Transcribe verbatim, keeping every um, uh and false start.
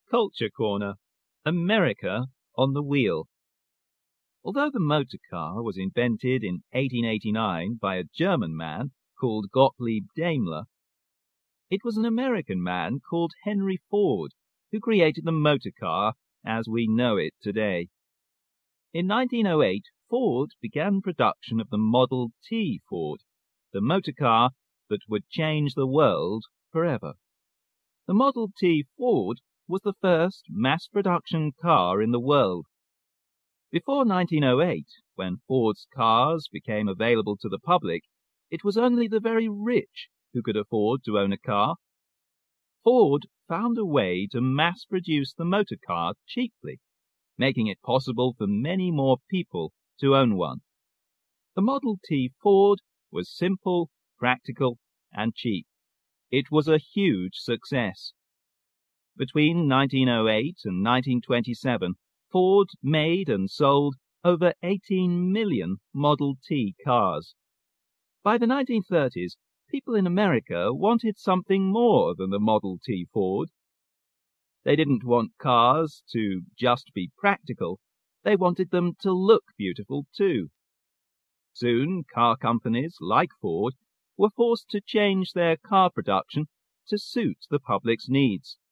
Culture Corner, America on the Wheel. Although the motor car was invented in eighteen eighty-nine by a German man called Gottlieb Daimler, it was an American man called Henry Ford who created the motor car as we know it today. In nineteen oh eight, Ford began production of the Model T Ford, the motor car that would change the world forever. The Model T Ford was the first mass-production car in the world. Before nineteen oh eight, when Ford's cars became available to the public, it was only the very rich who could afford to own a car. Ford found a way to mass-produce the motor car cheaply, making it possible for many more people to own one. The Model T Ford was simple, practical, and cheap. It was a huge success. Between nineteen oh eight and nineteen twenty-seven, Ford made and sold over eighteen million Model T cars. By the nineteen thirties, people in America wanted something more than the Model T Ford. They didn't want cars to just be practical. They wanted them to look beautiful too. Soon, car companies like Ford were forced to change their car production to suit the public's needs.